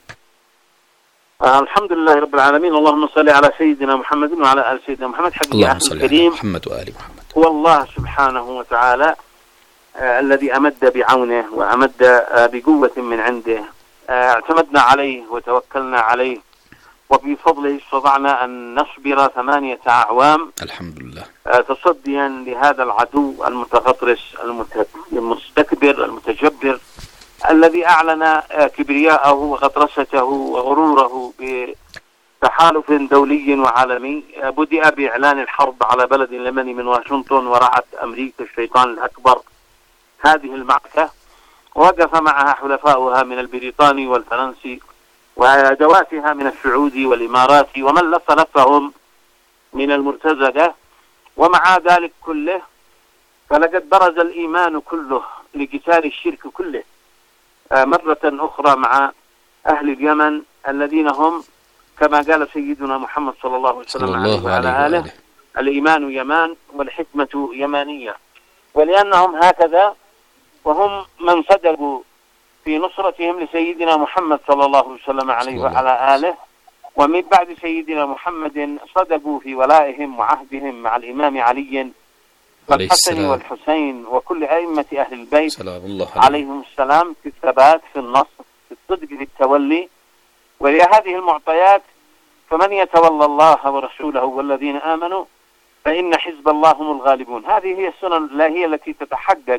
آه الحمد لله رب العالمين، اللهم صل على سيدنا محمد وعلى آل سيدنا محمد. حقيقة أخي الكريم، محمد وآل محمد، هو الله سبحانه وتعالى آه الذي أمد بعونه وأمد آه بقوة من عنده، اعتمدنا عليه وتوكلنا عليه، وبفضله استطعنا أن نصبر ثمانية أعوام الحمد لله تصديا لهذا العدو المتغطرس المستكبر المتجبر الذي أعلن كبرياءه وغطرسته وغروره بتحالف دولي وعالمي بدأ بإعلان الحرب على بلد اليمني من واشنطن، ورعت أمريكا الشيطان الأكبر هذه المعركة، ووقف معها حلفاؤها من البريطاني والفرنسي وأدواتها من السعودي والإماراتي ومن لف لفهم من المرتزقة. ومع ذلك كله فلقد برز الإيمان كله لقتال الشرك كله مرة أخرى مع أهل اليمن الذين هم كما قال سيدنا محمد صلى الله عليه وسلم عليه وعلى آله: الإيمان يمان والحكمة يمانية. ولأنهم هكذا وهم من صدقوا في نصرتهم لسيدنا محمد صلى الله عليه وسلم عليه وعلى آله، ومن بعد سيدنا محمد صدقوا في ولائهم وعهدهم مع الإمام علي والحسن والحسين وكل أئمة أهل البيت عليهم السلام في الثبات في النصر في الصدق في التولي. ولهذه المعطيات فمن يتولى الله ورسوله والذين آمنوا فإن حزب الله هم الغالبون. هذه هي السنن الإلهية التي تتحقق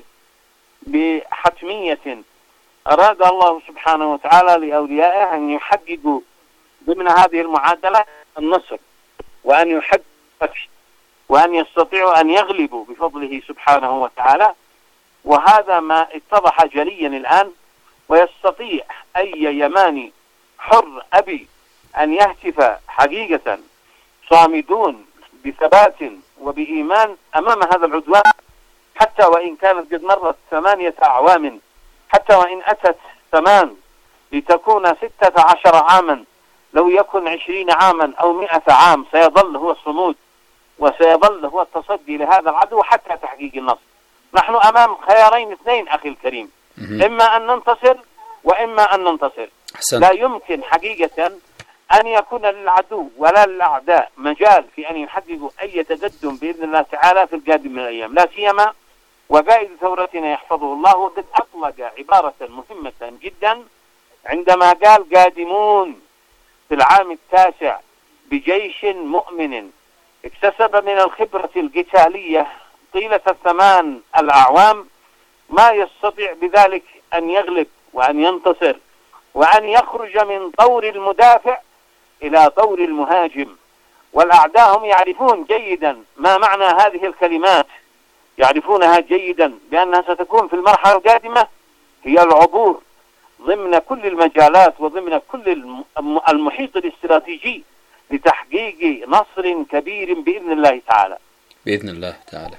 بحتمية أراد الله سبحانه وتعالى لأوليائه أن يحققوا ضمن هذه المعادلة النصر، وأن يحققوا وأن يستطيعوا أن يغلبوا بفضله سبحانه وتعالى. وهذا ما اتضح جليا الآن، ويستطيع أي يماني حر أبي أن يهتف حقيقة صامدون بثبات وبإيمان أمام هذا العدوان، حتى وإن كانت قد مرت ثمانية أعوام، حتى وإن أتت ثمان لتكون ستة عشر عاما، لو يكن عشرين عاما أو مئة عام سيظل هو الصمود وسيظل هو التصدي لهذا العدو حتى تحقيق النصر. نحن أمام خيارين اثنين أخي الكريم، إما أن ننتصر وإما أن ننتصر. حسن. لا يمكن حقيقة أن يكون للعدو ولا للأعداء مجال في أن يحققوا أي تقدم بإذن الله تعالى في القادم من الأيام، لا سيما وقائد ثورتنا يحفظه الله وقد أطلق عبارة مهمة جدا عندما قال: قادمون في العام التاسع بجيش مؤمن اكتسب من الخبرة القتالية طيلة الثمان الأعوام ما يستطيع بذلك أن يغلب وأن ينتصر وأن يخرج من طور المدافع إلى طور المهاجم. والأعداء هم يعرفون جيدا ما معنى هذه الكلمات، يعرفونها جيدا بأنها ستكون في المرحلة القادمة هي العبور ضمن كل المجالات وضمن كل المحيط الاستراتيجي لتحقيق نصر كبير بإذن الله تعالى. بإذن الله تعالى.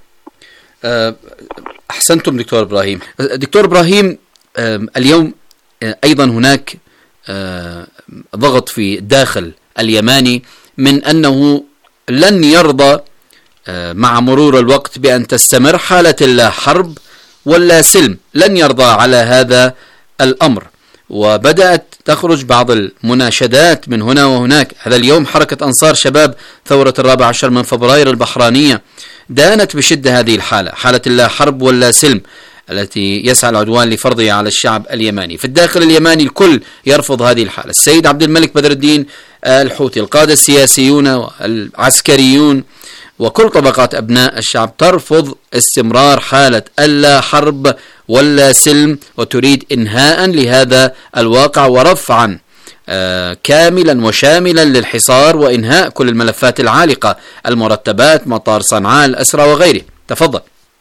أحسنتم دكتور إبراهيم. دكتور إبراهيم، اليوم أيضا هناك ضغط في الداخل اليماني من أنه لن يرضى مع مرور الوقت بأن تستمر حالة لا حرب ولا سلم، لن يرضى على هذا الأمر، وبدأت تخرج بعض المناشدات من هنا وهناك. هذا اليوم حركة أنصار شباب ثورة الرابع عشر من فبراير البحرانية دانت بشدة هذه الحالة، حالة لا حرب ولا سلم التي يسعى العدوان لفرضها على الشعب اليماني. في الداخل اليماني الكل يرفض هذه الحالة. السيد عبد الملك بدر الدين الحوثي، القادة السياسيون والعسكريون وكل طبقات أبناء الشعب ترفض استمرار حالة اللا حرب ولا سلم، وتريد إنهاء لهذا الواقع ورفعا آه كاملا وشاملا للحصار وإنهاء كل الملفات العالقة، المرتبات، مطار صنعاء، الأسرى وغيره. تفضل.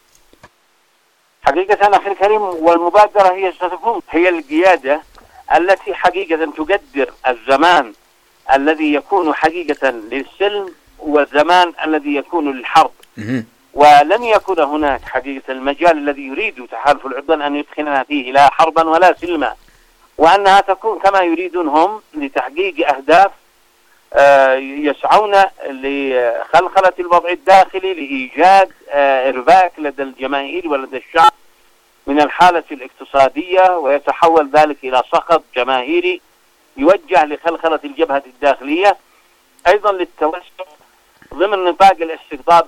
حقيقة أخي الكريم، والمبادرة هي ستكون هي القيادة التي حقيقة تقدر الزمان الذي يكون حقيقة للسلم والزمان الذي يكون للحرب، ولن يكون هناك حقيقة المجال الذي يريد تحالف العدوان أن يدخلنا فيه لا حربا ولا سلما، وأنها تكون كما يريدون هم لتحقيق أهداف يسعون لخلخلة الوضع الداخلي، لإيجاد إرباك لدى الجماهير ولدى الشعب من الحالة الاقتصادية، ويتحول ذلك إلى سخط جماهيري يوجه لخلخلة الجبهة الداخلية، أيضا للتوسع ضمن نطاق الاستقطاب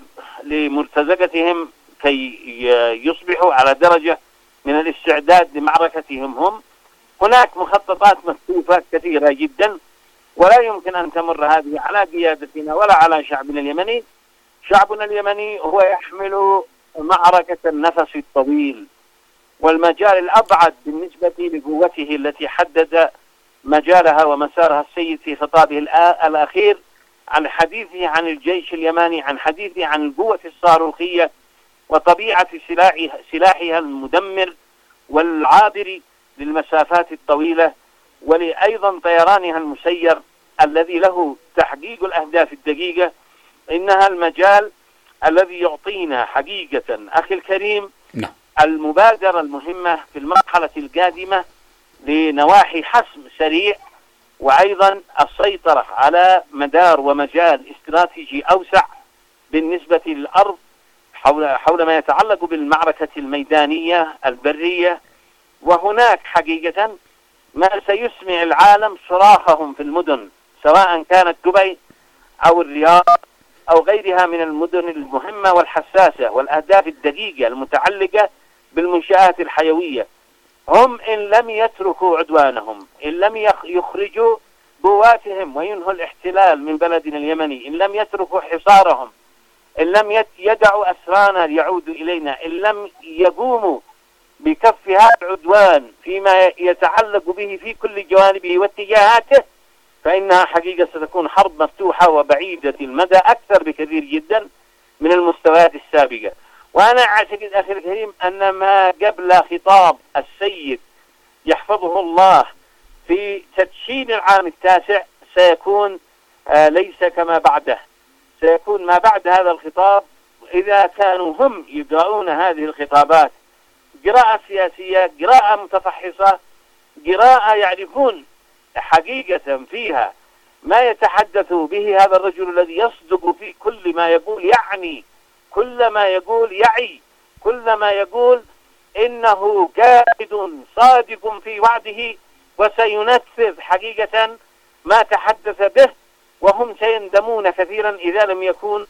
لمرتزقتهم كي يصبحوا على درجة من الاستعداد لمعركتهم هم. هناك مخططات مكتوفة كثيرة جدا، ولا يمكن أن تمر هذه على قيادتنا ولا على شعبنا اليمني. شعبنا اليمني هو يحمل معركة النفس الطويل والمجال الأبعد بالنسبة لقوته التي حدد مجالها ومسارها السيد في خطابه الأخير عن حديثه عن الجيش اليماني، عن حديثه عن القوة الصاروخية وطبيعة سلاحها, سلاحها المدمر والعابر للمسافات الطويلة، ولأيضا طيرانها المسير الذي له تحقيق الأهداف الدقيقة. إنها المجال الذي يعطينا حقيقة أخي الكريم لا. المبادرة المهمة في المرحلة القادمة لنواحي حسم سريع، وأيضا السيطرة على مدار ومجال استراتيجي أوسع بالنسبة للأرض حول, حول ما يتعلق بالمعركة الميدانية البرية. وهناك حقيقة ما سيسمع العالم صراخهم في المدن، سواء كانت دبي أو الرياض أو غيرها من المدن المهمة والحساسة والأهداف الدقيقة المتعلقة بالمنشآت الحيوية. هم إن لم يتركوا عدوانهم، إن لم يخرجوا قواتهم وينهوا الاحتلال من بلدنا اليمني، إن لم يتركوا حصارهم، إن لم يدعوا أسرانا يعودوا إلينا، إن لم يقوموا بكف هذا العدوان فيما يتعلق به في كل جوانبه واتجاهاته، فإنها حقيقة ستكون حرب مفتوحة وبعيدة المدى أكثر بكثير جدا من المستويات السابقة. وأنا أعتقد أخي الكريم أن ما قبل خطاب السيد يحفظه الله في تدشين العام التاسع سيكون آه ليس كما بعده، سيكون ما بعد هذا الخطاب إذا كانوا هم يقرؤون هذه الخطابات قراءة سياسية، قراءة متفحصة، قراءة يعرفون حقيقة فيها ما يتحدث به هذا الرجل الذي يصدق في كل ما يقول، يعني كل ما يقول يعي، كل ما يقول إنه قائد صادق في وعده وسينفذ حقيقة ما تحدث به. وهم سيندمون كثيرا إذا لم يكونوا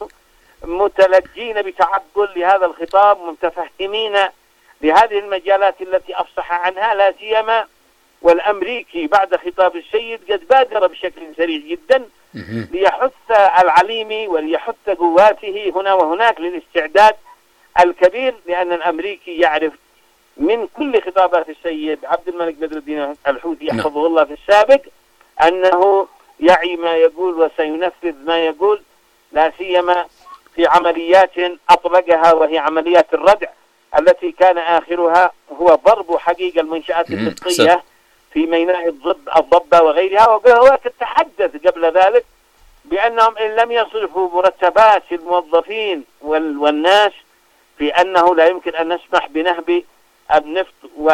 متلجين بتعقل لهذا الخطاب، متفهمين لهذه المجالات التي أفصح عنها، لا سيما والأمريكي بعد خطاب السيد قد بادر بشكل سريع جدا ليحث العليمي وليحث قواته هنا وهناك للاستعداد الكبير، لأن الأمريكي يعرف من كل خطابات السيد عبد الملك بدر الدين الحوثي يحفظه الله في السابق أنه يعي ما يقول وسينفذ ما يقول، لا سيما في عمليات أطلقها وهي عمليات الردع التي كان آخرها هو ضرب حقيقة المنشآت الفقهية في ميناء الضب الضبة وغيرها. وهو تحدث قبل ذلك بأنهم إن لم يصرفوا مرتبات الموظفين والناس في أنه لا يمكن أن نسمح بنهب النفط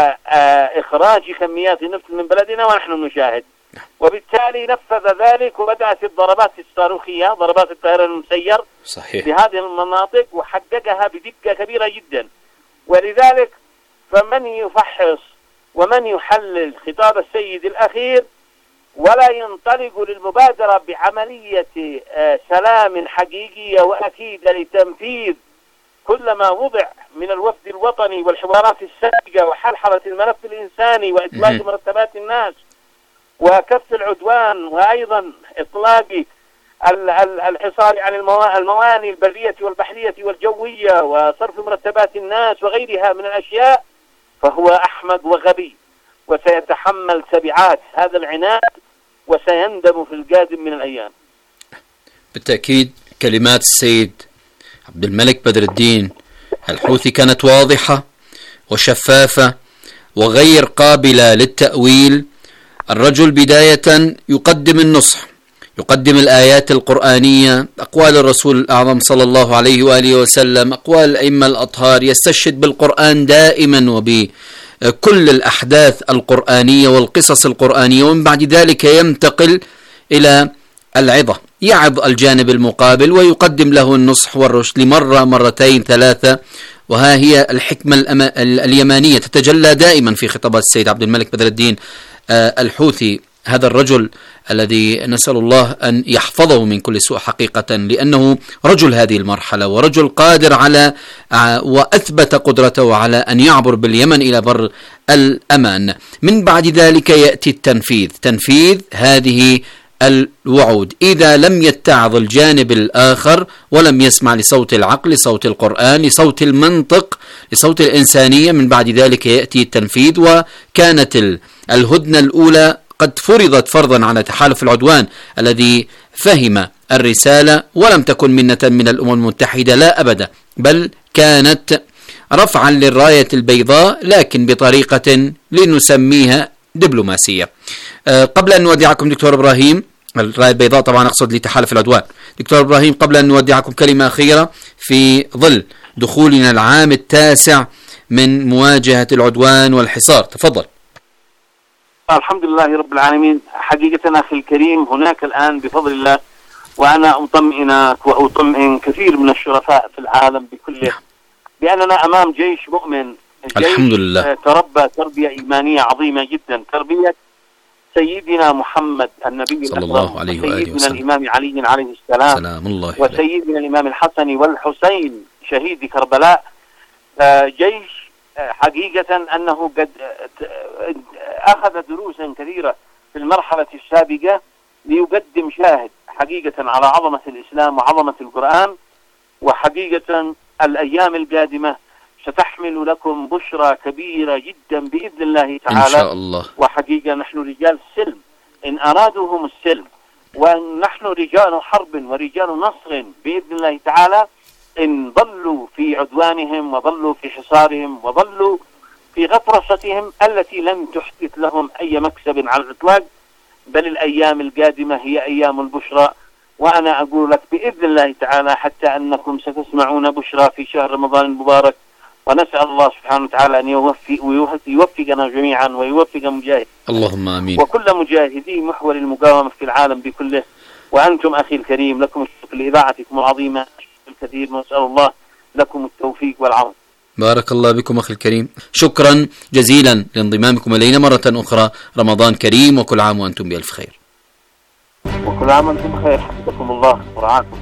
وإخراج كميات النفط من بلدنا ونحن نشاهد. وبالتالي نفذ ذلك وبدأت الضربات الصاروخية، ضربات الطيران المسير صحيح في هذه المناطق، وحققها بدقة كبيرة جدا. ولذلك فمن يفحص ومن يحلل خطاب السيد الأخير ولا ينطلق للمبادرة بعملية سلام حقيقية وأكيدة لتنفيذ كل ما وضع من الوفد الوطني والحوارات السابقة وحلحلة الملف الإنساني وإطلاق مرتبات الناس وكف العدوان، وأيضا إطلاق الحصار عن الموانئ البرية والبحرية والجوية وصرف مرتبات الناس وغيرها من الأشياء، فهو أحمق وغبي وسيتحمل تبعات هذا العناد وسيندم في القادم من الأيام. بالتأكيد كلمات السيد عبد الملك بدر الدين الحوثي كانت واضحة وشفافة وغير قابلة للتأويل. الرجل بداية يقدم النصح، يقدم الآيات القرآنية، أقوال الرسول الأعظم صلى الله عليه وآله وسلم، أقوال الأئمة الأطهار، يستشهد بالقرآن دائما وبكل الأحداث القرآنية والقصص القرآنية، ومن بعد ذلك ينتقل إلى العظة، يعظ الجانب المقابل ويقدم له النصح والرشد لمرة مرتين ثلاثة. وها هي الحكمة اليمانية تتجلى دائما في خطابات السيد عبد الملك بدر الدين الحوثي، هذا الرجل الذي نسأل الله أن يحفظه من كل سوء حقيقة، لأنه رجل هذه المرحلة ورجل قادر على وأثبت قدرته على أن يعبر باليمن إلى بر الأمان. من بعد ذلك يأتي التنفيذ، تنفيذ هذه الوعود. إذا لم يتعظ الجانب الآخر ولم يسمع لصوت العقل، لصوت القرآن، لصوت المنطق، لصوت الإنسانية، من بعد ذلك يأتي التنفيذ. وكانت الهدنة الأولى قد فرضت فرضا على تحالف العدوان الذي فهم الرسالة، ولم تكن منة من الأمم المتحدة، لا أبدا، بل كانت رفعا للراية البيضاء لكن بطريقة لنسميها دبلوماسية. أه قبل أن نودعكم دكتور إبراهيم، الراية البيضاء طبعا أقصد لتحالف العدوان. دكتور إبراهيم، قبل أن نودعكم كلمة أخيرة في ظل دخولنا العام التاسع من مواجهة العدوان والحصار، تفضل. الحمد لله رب العالمين. حقيقة أخي الكريم، هناك الآن بفضل الله، وأنا أطمئنك وأطمئن كثير من الشرفاء في العالم بكله، بأننا أمام جيش مؤمن، جيش الحمد لله تربى تربية إيمانية عظيمة جدا، تربية سيدنا محمد النبي صلى الله عليه وآله وسلم، سيدنا الإمام علي عليه السلام، سلام الله وسيدنا الإمام الحسن والحسين شهيد كربلاء. جيش حقيقة أنه قد أخذ دروسا كثيرة في المرحلة السابقة ليقدم شاهد حقيقة على عظمة الإسلام وعظمة القرآن. وحقيقة الأيام القادمة ستحمل لكم بشرى كبيرة جدا بإذن الله تعالى إن شاء الله. وحقيقة نحن رجال السلم إن أرادوهم السلم، ونحن رجال حرب ورجال نصر بإذن الله تعالى إن ظلوا في عدوانهم وظلوا في حصارهم وظلوا في غطرستهم التي لم تحدث لهم أي مكسب على الإطلاق، بل الأيام القادمة هي أيام البشرى. وأنا أقول لك بإذن الله تعالى حتى أنكم ستسمعون بشرى في شهر رمضان المبارك، ونسأل الله سبحانه وتعالى أن يوفق ويوفقنا جميعا ويوفق مجاهد اللهم آمين، وكل مجاهدي محور المقاومة في العالم بكله. وأنتم أخي الكريم لكم الشكر لإذاعتكم العظيمة الكثير، ونسأل الله لكم التوفيق والعون. بارك الله بكم أخي الكريم، شكرا جزيلا لانضمامكم إلينا مرة أخرى. رمضان كريم وكل عام وأنتم بألف خير. وكل عام وأنتم بخير، حفظكم الله ورعاكم.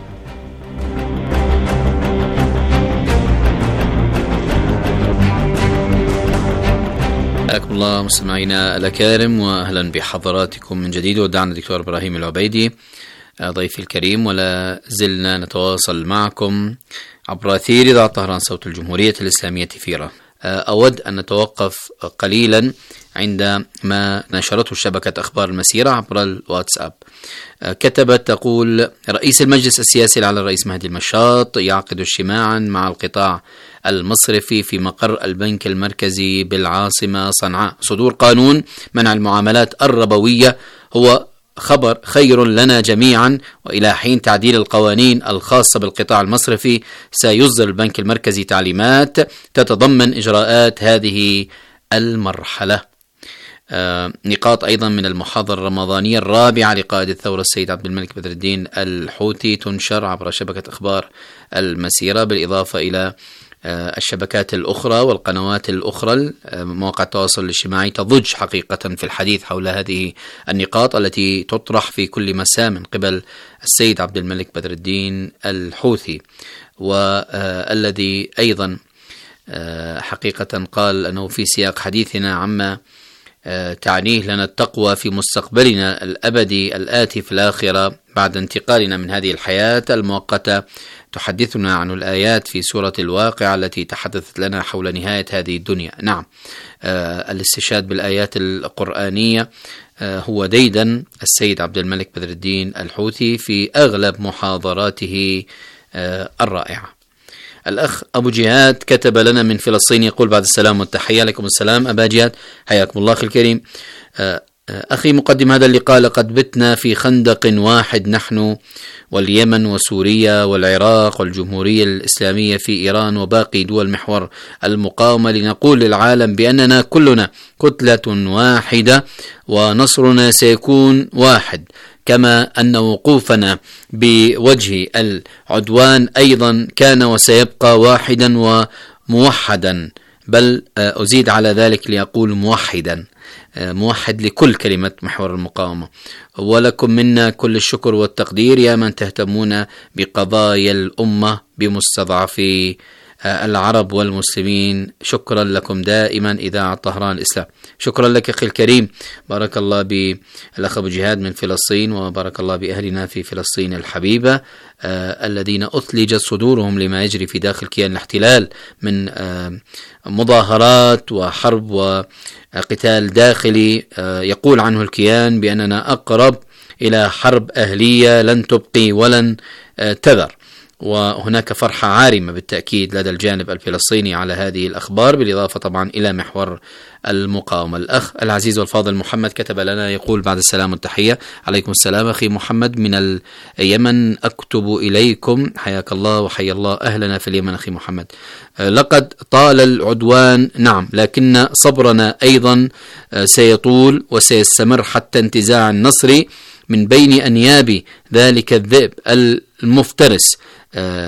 حياكم الله مستمعينا الأكارم، وأهلا بحضراتكم من جديد. ودعنا الدكتور إبراهيم العبيدي ضيفي الكريم، ولا زلنا نتواصل معكم عبر أثير إذاعة طهران صوت الجمهورية الإسلامية في إيران. أود أن نتوقف قليلا عندما نشرته شبكة أخبار المسيرة عبر الواتساب. كتبت تقول: رئيس المجلس السياسي على الرئيس مهدي المشاط يعقد اجتماعا مع القطاع المصرفي في مقر البنك المركزي بالعاصمة صنعاء. صدور قانون منع المعاملات الربوية هو خبر خير لنا جميعا، وإلى حين تعديل القوانين الخاصة بالقطاع المصرفي سيصدر البنك المركزي تعليمات تتضمن إجراءات هذه المرحلة. آه نقاط أيضا من المحاضرة الرمضانية الرابعة لقائد الثورة السيد عبد الملك بدر الدين الحوثي تنشر عبر شبكة أخبار المسيرة، بالإضافة إلى آه الشبكات الأخرى والقنوات الأخرى. آه مواقع التواصل الاجتماعي تضج حقيقة في الحديث حول هذه النقاط التي تطرح في كل مساء من قبل السيد عبد الملك بدر الدين الحوثي، والذي آه أيضا آه حقيقة قال أنه في سياق حديثنا عما تعنيه لنا التقوى في مستقبلنا الأبدي الآتي في الآخرة بعد انتقالنا من هذه الحياة المؤقتة، تحدثنا عن الآيات في سورة الواقعة التي تحدثت لنا حول نهاية هذه الدنيا. نعم، آه الاستشهاد بالآيات القرآنية آه هو ديدن السيد عبد الملك بدر الدين الحوثي في أغلب محاضراته آه الرائعة. الأخ أبو جهاد كتب لنا من فلسطين يقول: بعد السلام والتحية. عليكم السلام أبا جهاد، حياكم الله أخي الكريم. أخي مقدم هذا اللقاء، لقد بتنا في خندق واحد نحن واليمن وسوريا والعراق والجمهورية الإسلامية في إيران وباقي دول محور المقاومة لنقول للعالم بأننا كلنا كتلة واحدة ونصرنا سيكون واحد، كما أن وقوفنا بوجه العدوان أيضا كان وسيبقى واحدا وموحدا، بل أزيد على ذلك ليقول موحدا، موحد لكل كلمة محور المقاومة. ولكم منا كل الشكر والتقدير يا من تهتمون بقضايا الأمة بمستضعفي العرب والمسلمين. شكرا لكم دائما إذاعة طهران الإسلام. شكرا لك أخي الكريم، بارك الله بالأخ أبو جهاد من فلسطين، وبارك الله بأهلنا في فلسطين الحبيبة آه الذين أثلجت صدورهم لما يجري في داخل كيان الاحتلال من آه مظاهرات وحرب وقتال داخلي. آه يقول عنه الكيان بأننا أقرب إلى حرب أهلية لن تبقي ولن آه تذر، وهناك فرحة عارمة بالتأكيد لدى الجانب الفلسطيني على هذه الأخبار، بالإضافة طبعا إلى محور المقاومة. الأخ العزيز والفاضل محمد كتب لنا يقول: بعد السلام والتحية. عليكم السلام أخي محمد من اليمن، أكتب إليكم. حياك الله وحيا الله أهلنا في اليمن أخي محمد. لقد طال العدوان، نعم، لكن صبرنا أيضا سيطول وسيستمر حتى انتزاع النصر من بين أنياب ذلك الذئب المفترس